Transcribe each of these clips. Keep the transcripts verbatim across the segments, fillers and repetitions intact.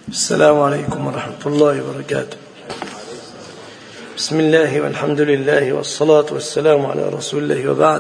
السلام عليكم ورحمة الله وبركاته. بسم الله والحمد لله والصلاة والسلام على رسول الله وبعد.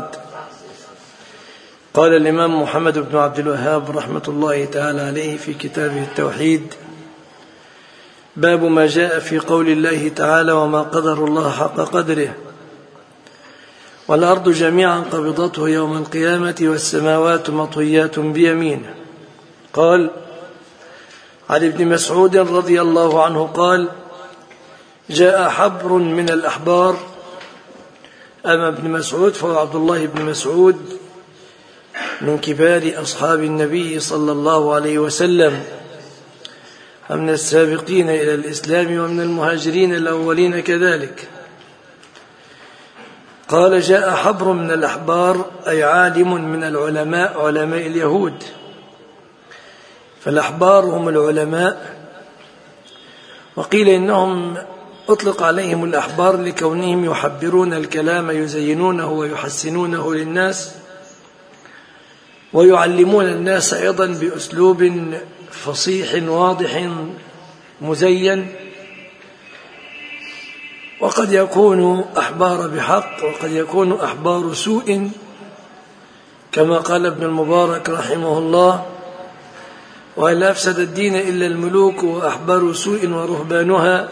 قال الإمام محمد بن عبد الوهاب رحمة الله تعالى عليه في كتابه التوحيد: باب ما جاء في قول الله تعالى: وما قدر الله حق قدره والأرض جميعا قبضته يوم القيامة والسماوات مطويات بيمينه. قال: عن ابن مسعود رضي الله عنه قال: جاء حبر من الأحبار. أما ابن مسعود فهو عبد الله بن مسعود من كبار أصحاب النبي صلى الله عليه وسلم، من السابقين إلى الإسلام ومن المهاجرين الأولين كذلك. قال: جاء حبر من الأحبار، أي عالم من العلماء، علماء اليهود. فالأحبار هم العلماء، وقيل إنهم أطلق عليهم الأحبار لكونهم يحبرون الكلام، يزينونه ويحسنونه للناس، ويعلمون الناس أيضا بأسلوب فصيح واضح مزين. وقد يكون أحبار بحق وقد يكون أحبار سوء، كما قال ابن المبارك رحمه الله: وهل أفسد الدين إلا الملوك وأحبار سوء ورهبانها.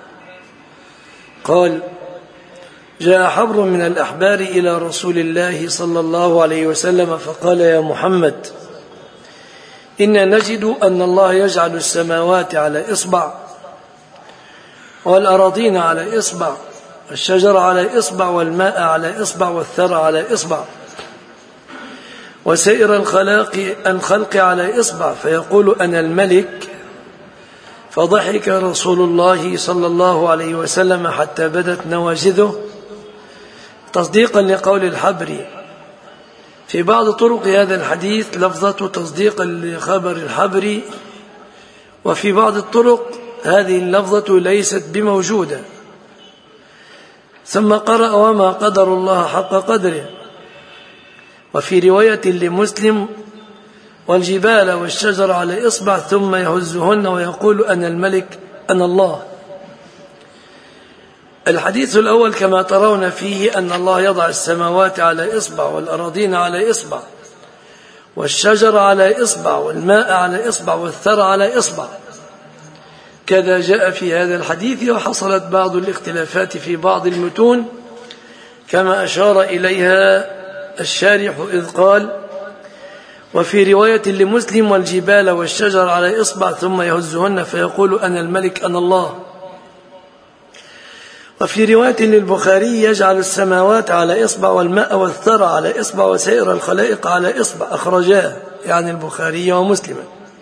قال: جاء حبر من الأحبار إلى رسول الله صلى الله عليه وسلم فقال: يا محمد، إنا نجد أن الله يجعل السماوات على إصبع والأراضين على إصبع والشجر على إصبع والماء على إصبع والثرى على إصبع وسائر الخلاق الخلق على إصبع، فيقول: أنا الملك. فضحك رسول الله صلى الله عليه وسلم حتى بدت نواجذه، تصديقا لقول الحبر. في بعض طرق هذا الحديث لفظة تصديقا لخبر الحبر، وفي بعض الطرق هذه اللفظة ليست بموجودة. ثم قرأ: وما قدر الله حق قدره. وفي رواية لمسلم: والجبال والشجر على إصبع ثم يهزهن ويقول: أنا الملك أنا الله. الحديث الأول كما ترون فيه أن الله يضع السماوات على إصبع والأراضين على إصبع والشجر على إصبع والماء على إصبع والثرى على إصبع، كذا جاء في هذا الحديث. وحصلت بعض الاختلافات في بعض المتون كما أشار إليها الشارح إذ قال: وفي رواية لمسلم: والجبال والشجر على إصبع ثم يهزهن فيقول: أنا الملك أنا الله. وفي رواية للبخاري: يجعل السماوات على إصبع والماء والثرى على إصبع وسائر الخلائق على إصبع. أخرجاه يعني البخاري ومسلم.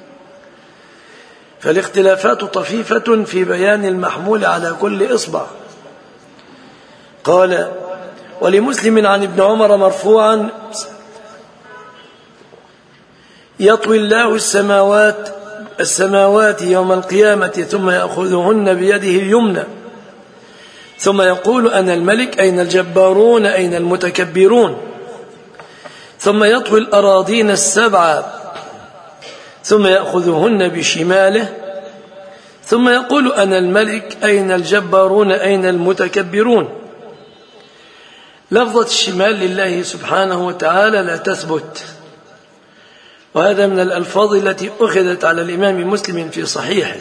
فالاختلافات طفيفة في بيان المحمول على كل إصبع. قال: ولمسلم عن ابن عمر مرفوعا: يطوي الله السماوات السماوات يوم القيامة ثم يأخذهن بيده اليمنى ثم يقول: أنا الملك أين الجبارون أين المتكبرون. ثم يطوي الأراضين السبع ثم يأخذهن بشماله ثم يقول: أنا الملك أين الجبارون أين المتكبرون. لفظة الشمال لله سبحانه وتعالى لا تثبت، وهذا من الألفاظ التي أخذت على الإمام مسلم في صحيحه،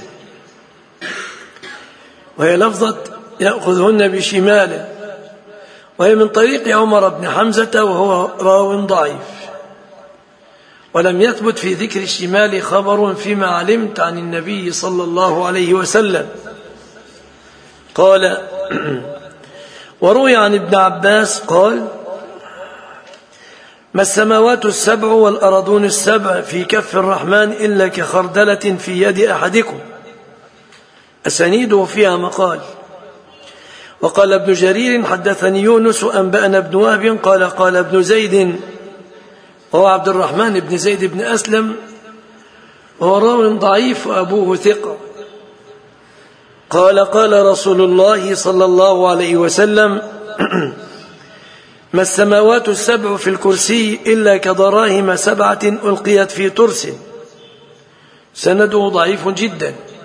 وهي لفظة يأخذهن بشماله، وهي من طريق عمر بن حمزة وهو راو ضعيف. ولم يثبت في ذكر الشمال خبر فيما علمت عن النبي صلى الله عليه وسلم. قال: وروي عن ابن عباس قال: ما السماوات السبع والأرضون السبع في كف الرحمن إلا كخردلة في يد أحدكم. أسانيده فيها مقال. وقال ابن جرير: حدثني يونس أنبأنا ابن وهب قال: قال ابن زيد، وهو عبد الرحمن بن زيد بن أسلم، وهو راو ضعيف وأبوه ثقة، قال: قال رسول الله صلى الله عليه وسلم: ما السماوات السبع في الكرسي إلا كدراهم سبعة ألقيت في ترس. سنده ضعيف جدا.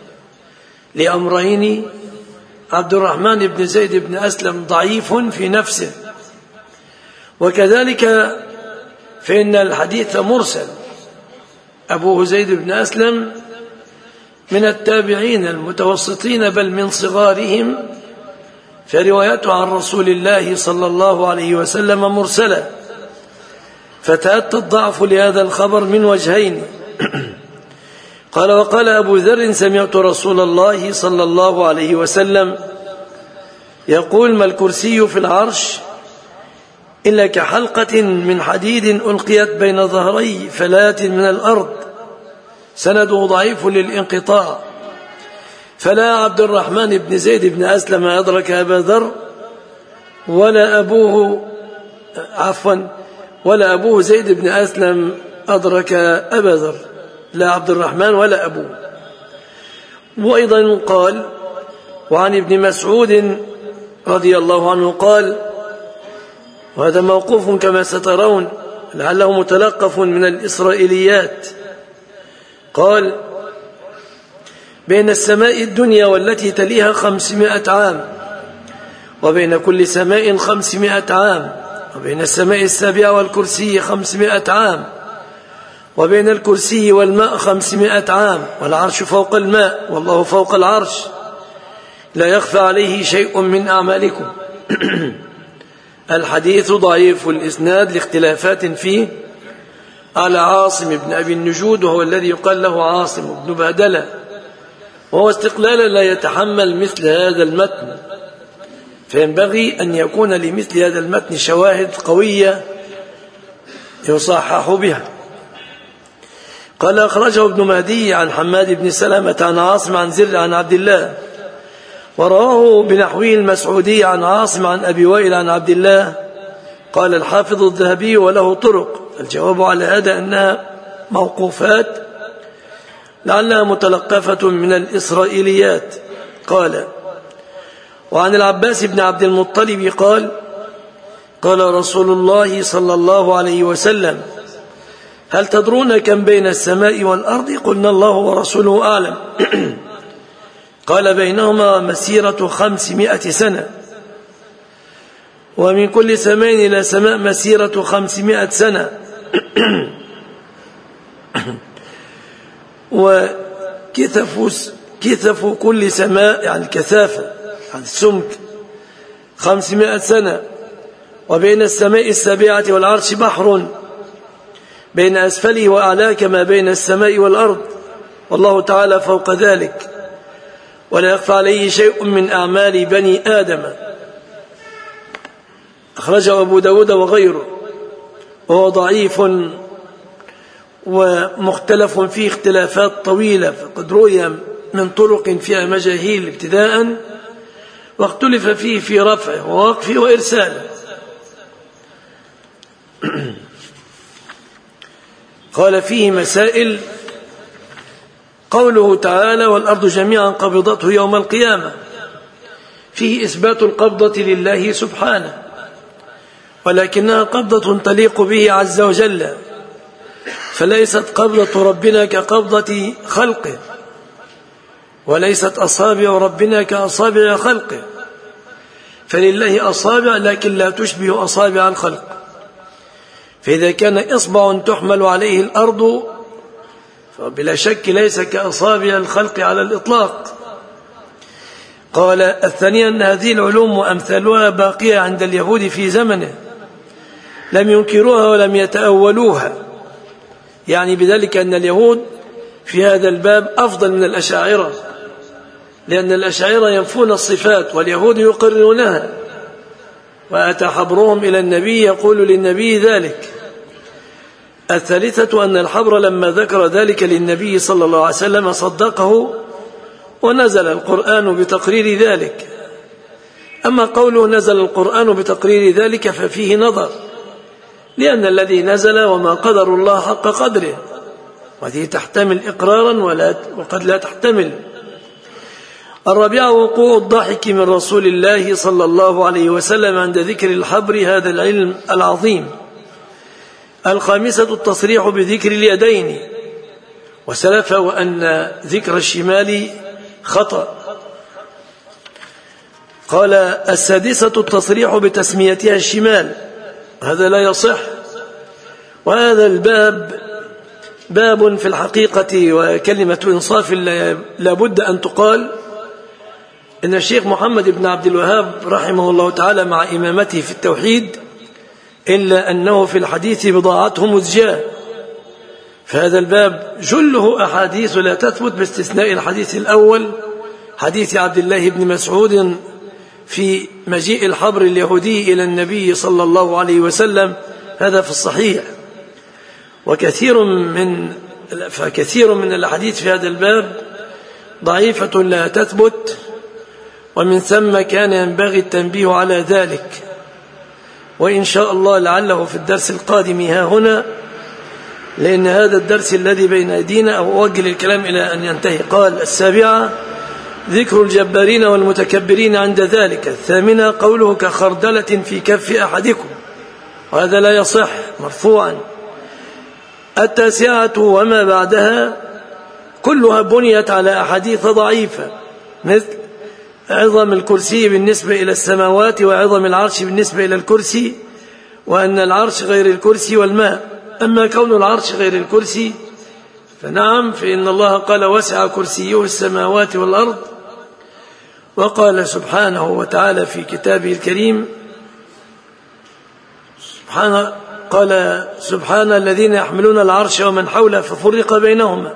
لأمرين: عبد الرحمن بن زيد بن أسلم ضعيف في نفسه، وكذلك فإن الحديث مرسل. أبوه زيد بن أسلم من التابعين المتوسطين بل من صغارهم، فروايته عن رسول الله صلى الله عليه وسلم مرسلة، فتأتى الضعف لهذا الخبر من وجهين. قال: وقال أبو ذر: سمعت رسول الله صلى الله عليه وسلم يقول: ما الكرسي في العرش إلا كحلقة من حديد ألقيت بين ظهري فلاة من الأرض. سنده ضعيف للانقطاع. فلا عبد الرحمن بن زيد بن أسلم أدرك أبا ذر، ولا أبوه عفوا ولا أبوه زيد بن أسلم أدرك أبا ذر، لا عبد الرحمن ولا أبوه. وأيضا قال: وعن ابن مسعود رضي الله عنه قال، وهذا موقوف كما سترون لعله متلقف من الإسرائيليات، قال: بين السماء الدنيا والتي تليها خمسمائة عام، وبين كل سماء خمسمائة عام، وبين السماء السابعة والكرسي خمسمائة عام، وبين الكرسي والماء خمسمائة عام، والعرش فوق الماء والله فوق العرش، لا يخفى عليه شيء من أعمالكم. الحديث ضعيف الإسناد لاختلافات فيه على عاصم بن أبي النجود، وهو الذي يقال له عاصم بن بهدلة، وهو استقلالا لا يتحمل مثل هذا المتن، فينبغي أن يكون لمثل هذا المتن شواهد قوية يصحح بها. قال: أخرجه ابن مهدي عن حماد بن سلمة عن عاصم عن زر عن عبد الله، ورواه بنحوه المسعودي عن عاصم عن أبي وائل عن عبد الله. قال الحافظ الذهبي: وله طرق. الجواب على هذا أنها موقوفات لعلها متلقفة من الإسرائيليات. قال: وعن العباس بن عبد المطلب قال: قال رسول الله صلى الله عليه وسلم: هل تدرون كم بين السماء والأرض؟ قلنا: الله ورسوله أعلم. قال: بينهما مسيرة خمسمائة سنة، ومن كل سماء إلى سماء مسيرة خمسمائة سنة. وكثف كثف كل سماء يعني كثافة يعني السمك خمسمائة سنة. وبين السماء السابعة والعرش بحر، بين أسفله وأعلاه كما بين السماء والأرض، والله تعالى فوق ذلك، ولا يخفى عليه شيء من أعمال بني آدم. أخرجه أبو داود وغيره، وهو ضعيف ومختلف فيه اختلافات طويلة، فقد روي من طرق فيها مجاهيل ابتداء، واختلف فيه في رفعه ووقفه وإرساله. قال: فيه مسائل. قوله تعالى: والأرض جميعا قبضته يوم القيامة، فيه إثبات القبضة لله سبحانه، ولكنها قبضة تليق به عز وجل، فليست قبضة ربنا كقبضة خلقه، وليست أصابع ربنا كأصابع خلقه، فلله أصابع لكن لا تشبه أصابع الخلق. فإذا كان إصبع تحمل عليه الأرض فبلا شك ليس كأصابع الخلق على الإطلاق. قال: الثانية أن هذه العلوم وأمثالها باقية عند اليهود في زمنه، لم ينكروها ولم يتأولوها، يعني بذلك أن اليهود في هذا الباب أفضل من الأشاعرة، لأن الأشاعرة ينفون الصفات واليهود يقررونها. وأتى حبرهم إلى النبي يقول للنبي ذلك. الثالثة أن الحبر لما ذكر ذلك للنبي صلى الله عليه وسلم صدقه، ونزل القرآن بتقرير ذلك. أما قوله نزل القرآن بتقرير ذلك ففيه نظر، لأن الذي نزل وما قدر الله حق قدره، وهذه تحتمل إقرارا ولا وقد لا تحتمل. الرابعة وقوع الضحك من رسول الله صلى الله عليه وسلم عند ذكر الحبر، هذا العلم العظيم. الخامسة التصريح بذكر اليدين، وسلف وأن ذكر الشمال خطأ، قال السادسة التصريح بتسميتها الشمال، هذا لا يصح. وهذا الباب باب في الحقيقة وكلمة إنصاف لابد أن تقال إن الشيخ محمد بن عبد الوهاب رحمه الله تعالى مع إمامته في التوحيد إلا أنه في الحديث بضاعته مزجاة، فهذا الباب جله أحاديث لا تثبت باستثناء الحديث الأول، حديث عبد الله بن مسعود في مجيء الحبر اليهودي إلى النبي صلى الله عليه وسلم، هذا في الصحيح. وكثير من فكثير من الأحاديث في هذا الباب ضعيفة لا تثبت، ومن ثم كان ينبغي التنبيه على ذلك. وإن شاء الله لعله في الدرس القادم ها هنا، لأن هذا الدرس الذي بين أيدينا أو أوجل الكلام إلى أن ينتهي. قال السابعة ذكر الجبارين والمتكبرين عند ذلك. الثامنة قوله كخردلة في كف أحدكم، وهذا لا يصح مرفوعا. التاسعة وما بعدها كلها بنيت على أحاديث ضعيفة، مثل عظم الكرسي بالنسبة إلى السماوات وعظم العرش بالنسبة إلى الكرسي، وأن العرش غير الكرسي والماء. أما كون العرش غير الكرسي فنعم، فإن الله قال وسع كرسيه السماوات والأرض، وقال سبحانه وتعالى في كتابه الكريم سبحانه قال سبحان الذين يحملون العرش ومن حوله ففرق بينهما.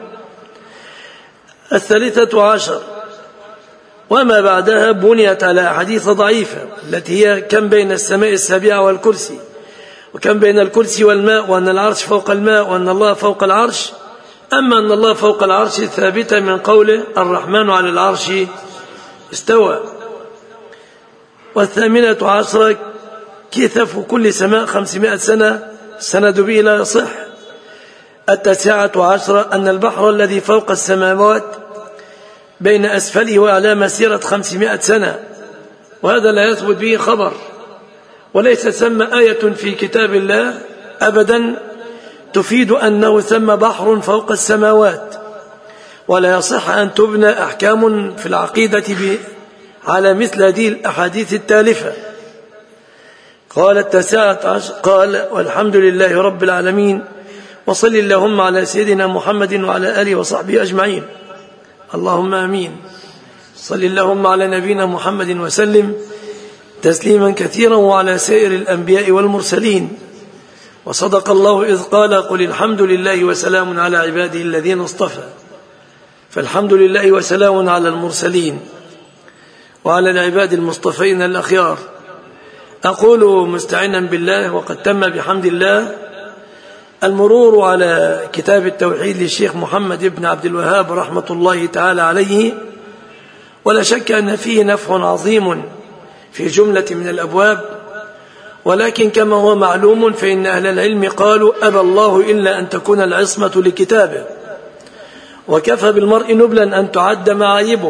الثالثة عشر وما بعدها بنيت على أحاديث ضعيفة، التي هي كم بين السماء السابعة والكرسي، وكم بين الكرسي والماء، وأن العرش فوق الماء، وأن الله فوق العرش. أما أن الله فوق العرش ثابتة من قوله الرحمن على العرش استوى. والثامنة عشرة كثف كل سماء خمسمائة سنة، السند به لا يصح. التاسعة عشرة أن البحر الذي فوق السماوات بين أسفله وأعلى مسيرة خمسمائة سنة، وهذا لا يثبت به خبر، وليس ثم آية في كتاب الله أبدا تفيد أنه ثم بحر فوق السماوات، ولا يصح أن تبنى أحكام في العقيدة على مثل هذه الأحاديث التالفة. قال التاسعة عشر قال والحمد لله رب العالمين، وصل اللهم على سيدنا محمد وعلى آله وصحبه أجمعين، اللهم آمين. صل اللهم على نبينا محمد وسلم تسليما كثيرا وعلى سائر الأنبياء والمرسلين. وصدق الله إذ قال قل الحمد لله وسلام على عباده الذين اصطفى، فالحمد لله وسلام على المرسلين وعلى العباد المصطفين الأخيار. أقول مستعينا بالله وقد تم بحمد الله المرور على كتاب التوحيد للشيخ محمد بن عبد الوهاب رحمة الله تعالى عليه، ولا شك أن فيه نفع عظيم في جملة من الأبواب، ولكن كما هو معلوم فإن أهل العلم قالوا أبى الله إلا أن تكون العصمة لكتابه، وكفى بالمرء نبلا أن تعد معايبه،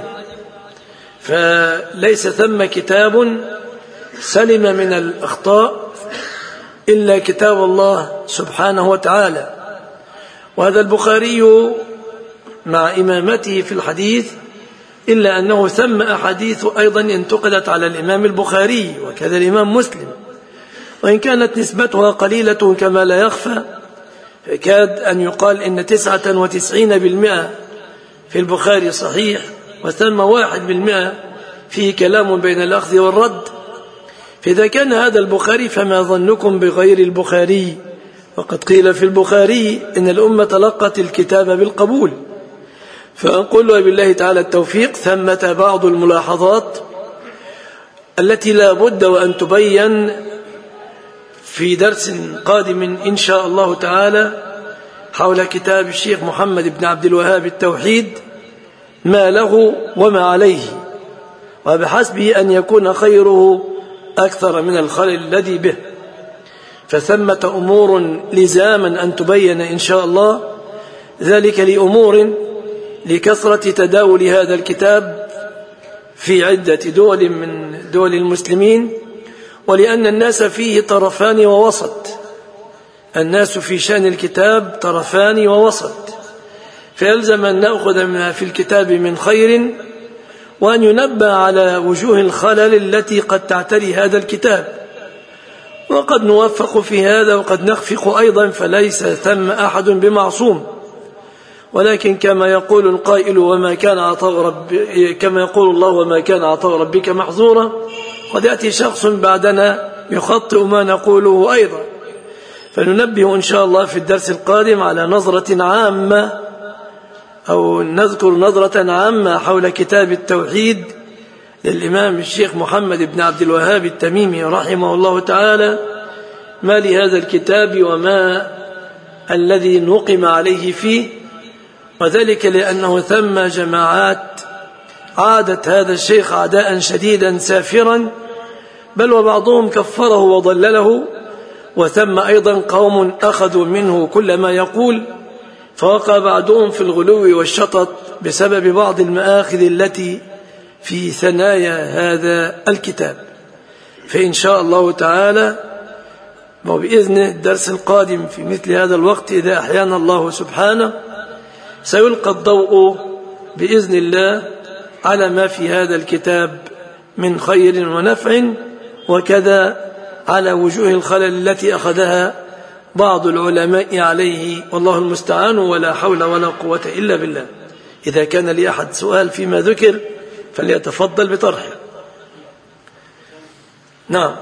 فليس ثم كتاب سلم من الأخطاء إلا كتاب الله سبحانه وتعالى. وهذا البخاري مع إمامته في الحديث إلا أنه ثم أحاديث أيضا انتقدت على الإمام البخاري وكذا الإمام مسلم، وإن كانت نسبتها قليلة كما لا يخفى، فكاد أن يقال إن تسعة وتسعين بالمئة في البخاري صحيح، وثم واحد بالمئة فيه كلام بين الأخذ والرد. فإذا كان هذا البخاري فما ظنكم بغير البخاري؟ وقد قيل في البخاري إن الأمة تلقت الكتاب بالقبول. فأقول بالله تعالى التوفيق. ثمة بعض الملاحظات التي لا بد وأن تبين في درس قادم إن شاء الله تعالى حول كتاب الشيخ محمد بن عبد الوهاب التوحيد، ما له وما عليه، وبحسبه أن يكون خيره أكثر من الخلل الذي به. فثمة أمور لزاما أن تبين إن شاء الله، ذلك لأمور لكثرة تداول هذا الكتاب في عدة دول من دول المسلمين، ولأن الناس فيه طرفان ووسط، الناس في شأن الكتاب طرفان ووسط، فيلزم أن نأخذ ما في الكتاب من خير وأن ينبه على وجوه الخلل التي قد تعتري هذا الكتاب. وقد نوفق في هذا وقد نخفق أيضا، فليس ثم أحد بمعصوم. ولكن كما يقول القائل وما كان عطاء رب كما يقول الله وما كان عطاء ربك محظورا، قد يأتي شخص بعدنا يخطئ ما نقوله أيضا. فننبه إن شاء الله في الدرس القادم على نظرة عامة، أو نذكر نظرة عامة حول كتاب التوحيد للإمام الشيخ محمد بن عبد الوهاب التميمي رحمه الله تعالى. ما لهذا الكتاب وما الذي نقم عليه فيه، وذلك لأنه ثم جماعات عادت هذا الشيخ عداء شديدا سافرا، بل وبعضهم كفره وضلله، وثم أيضا قوم أخذوا منه كل ما يقول، فوقع بعضهم في الغلو والشطط بسبب بعض المآخذ التي في ثنايا هذا الكتاب. فإن شاء الله تعالى وبإذن الدرس القادم في مثل هذا الوقت إذا أحيانا الله سبحانه سيلقى الضوء بإذن الله على ما في هذا الكتاب من خير ونفع، وكذا على وجوه الخلل التي أخذها بعض العلماء عليه، والله المستعان، ولا حول ولا قوة إلا بالله. إذا كان لي أحد سؤال فيما ذكر فليتفضل بطرحه. نعم.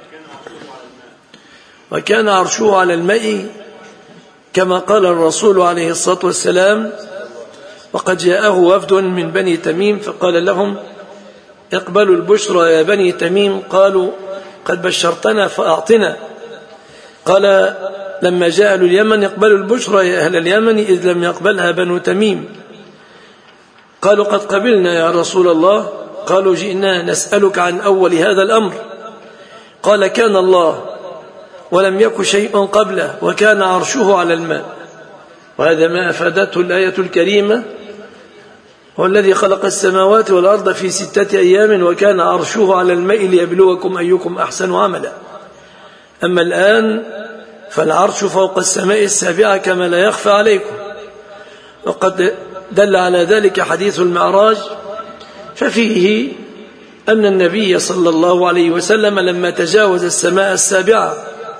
وكان عرشه على الماء كما قال الرسول عليه الصلاة والسلام. وقد جاءه وفد من بني تميم فقال لهم اقبلوا البشرى يا بني تميم، قالوا قد بشرتنا فأعطنا. قال لما جاء أهل اليمن اقبلوا البشرى يا أهل اليمن، إذ لم يقبلها بنو تميم. قالوا قد قبلنا يا رسول الله. قالوا جئنا نسألك عن أول هذا الأمر. قال كان الله ولم يك شيء قبله وكان عرشه على الماء. وهذا ما أفادته الآية الكريمة، هو الذي خلق السماوات والأرض في ستة أيام وكان عرشه على الماء ليبلوكم أيكم أحسن عملا. أما الآن فالعرش فوق السماء السابعة كما لا يخفى عليكم. وقد دل على ذلك حديث المعراج، ففيه أن النبي صلى الله عليه وسلم لما تجاوز السماء السابعة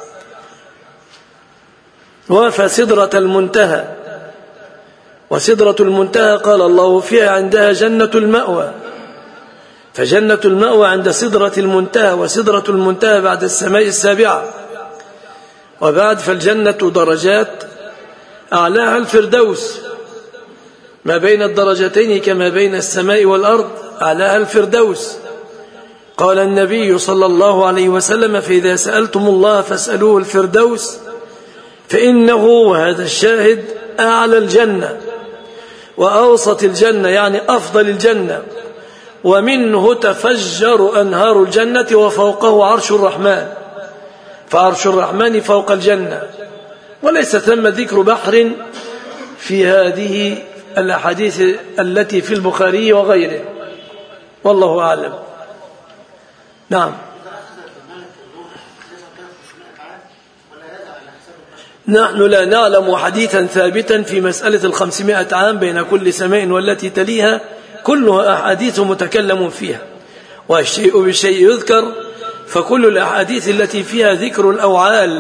وافى سدرة المنتهى، وسدرة المنتهى قال الله فيها عندها جنة المأوى، فجنة المأوى عند سدرة المنتهى، وسدرة المنتهى بعد السماء السابعة. وبعد فالجنة درجات، أعلاها الفردوس، ما بين الدرجتين كما بين السماء والأرض، أعلاها الفردوس. قال النبي صلى الله عليه وسلم فإذا سألتم الله فاسألوه الفردوس، فإنه وهذا الشاهد أعلى الجنة وأوسط الجنة، يعني أفضل الجنة، ومنه تفجر أنهار الجنة، وفوقه عرش الرحمن، فعرش الرحمن فوق الجنة. وليس ثم ذكر بحر في هذه الأحاديث التي في البخاري وغيره، والله أعلم. نعم. نحن لا نعلم حديثا ثابتا في مسألة الخمسمائة عام بين كل سماء والتي تليها، كلها أحاديث متكلم فيها، والشيء بالشيء يذكر، فكل الأحاديث التي فيها ذكر الأوعال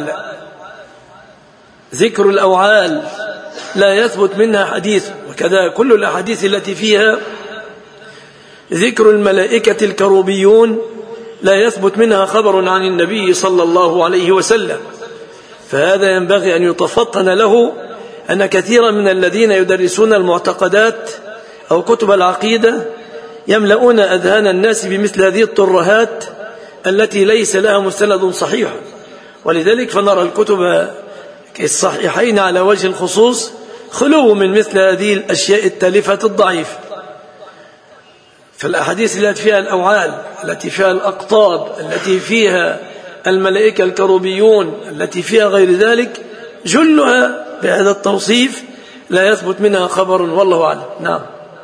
ذكر الأوعال لا يثبت منها حديث، وكذا كل الأحاديث التي فيها ذكر الملائكة الكروبيون لا يثبت منها خبر عن النبي صلى الله عليه وسلم. فهذا ينبغي أن يتفطن له أن كثيرا من الذين يدرسون المعتقدات أو كتب العقيدة يملؤون أذهان الناس بمثل هذه الترهات التي ليس لها مستند صحيح. ولذلك فنرى الكتب الصحيحين على وجه الخصوص خلو من مثل هذه الأشياء التالفة الضعيفة. فالأحاديث التي فيها الأوعال، التي فيها الأقطاب، التي فيها الملائكة الكروبيون، التي فيها غير ذلك، جلها بهذا التوصيف لا يثبت منها خبر، والله أعلم. نعم.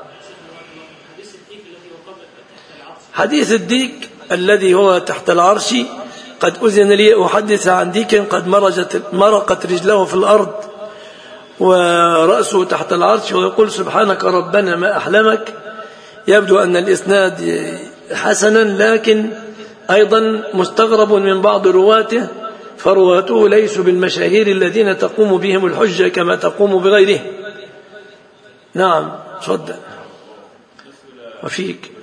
حديث الديك الذي هو تحت العرش، قد أذن لي أحدث عن ديك قد مرجت مرقت رجله في الأرض ورأسه تحت العرش ويقول سبحانك ربنا ما أحلمك، يبدو أن الإسناد حسنا، لكن أيضا مستغرب من بعض رواته، فرواته ليسوا بالمشاهير الذين تقوم بهم الحجة كما تقوم بغيره. نعم صدق. وفيك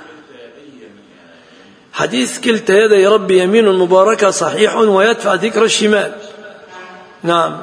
حديث كلتا يدي ربي يمين مباركة صحيح ويدفع ذكر الشمال. نعم.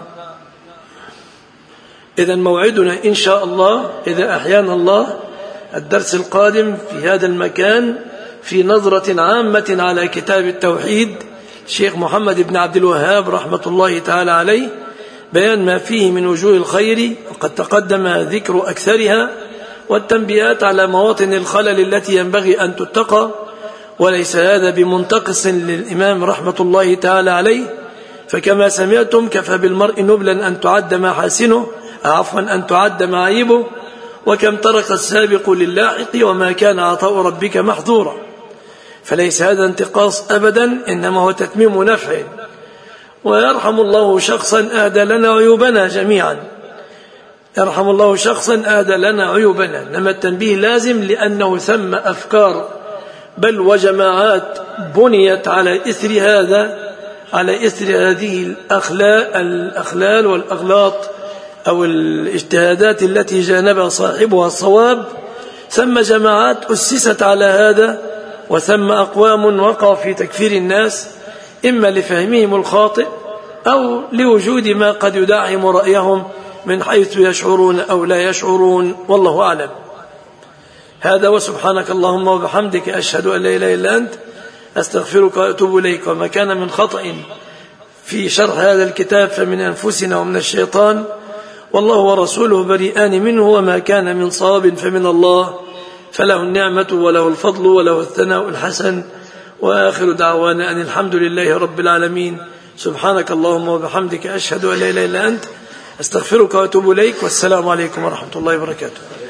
إذن موعدنا إن شاء الله إذا أحيانا الله الدرس القادم في هذا المكان في نظرة عامة على كتاب التوحيد الشيخ محمد بن عبد الوهاب رحمة الله تعالى عليه، بيان ما فيه من وجوه الخير وقد تقدم ذكر أكثرها، والتنبيهات على مواطن الخلل التي ينبغي أن تتقى. وليس هذا بمنتقص للإمام رحمة الله تعالى عليه، فكما سمعتم كفى بالمرء نبلا أن تعد محاسنه، عفوا أن تعد معايبه، وكم ترك السابق للاحق وما كان عطاء ربك محظورا. فليس هذا انتقاص أبدا، إنما هو تتميم نفع. ويرحم الله شخصا أهدى لنا عيوبنا جميعا، يرحم الله شخصا أهدى لنا عيوبنا. إنما التنبيه لازم، لأنه ثم أفكار بل وجماعات بنيت على إثر هذا، على إثر هذه الأخلاء الأخلال والأغلاط أو الاجتهادات التي جانبها صاحبها الصواب. ثم جماعات أسست على هذا، وثم أقوام وقعوا في تكفير الناس إما لفهمهم الخاطئ أو لوجود ما قد يدعم رأيهم من حيث يشعرون أو لا يشعرون، والله أعلم. هذا، وسبحانك اللهم وبحمدك أشهد أن لا إله إلا أنت أستغفرك وأتوب إليك. وما كان من خطأ في شرح هذا الكتاب فمن أنفسنا ومن الشيطان، والله ورسوله بريئان منه، وما كان من صواب فمن الله، فله النعمة وله الفضل وله الثناء الحسن. وآخر دعوانا أن الحمد لله رب العالمين. سبحانك اللهم وبحمدك أشهد أن لا إله إلا أنت أستغفرك وأتوب إليك، والسلام عليكم ورحمة الله وبركاته.